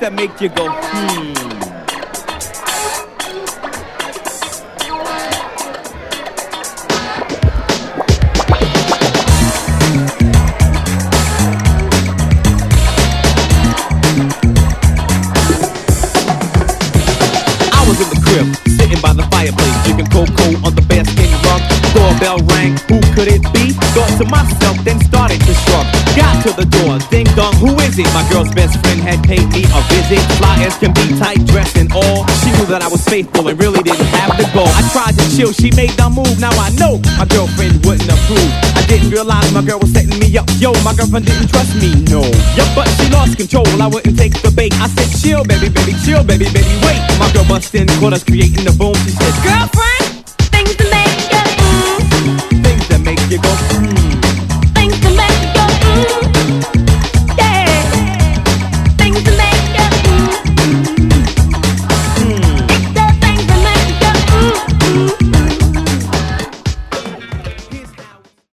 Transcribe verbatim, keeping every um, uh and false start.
that make you go, hmm. Sitting by the fireplace, drinking cocoa on the bearskin rug. Doorbell rang, who could it be? Thought to myself, then started to shrug. Got to the door, ding dong, who is it? My girl's best friend had paid me a visit. Fly as can be, tight dress and all. She knew that I was faithful and really didn't have to go. I tried to chill, she made the move. Now I know my girlfriend wouldn't approve. I didn't realize my girl was setting me up. Yo, my girlfriend didn't trust me, no. Yup, but she lost control, I wouldn't take the bait. I said, chill, baby, baby, chill, baby, baby, wait. My girl bust in, caught us creating the boom. She said, girlfriend,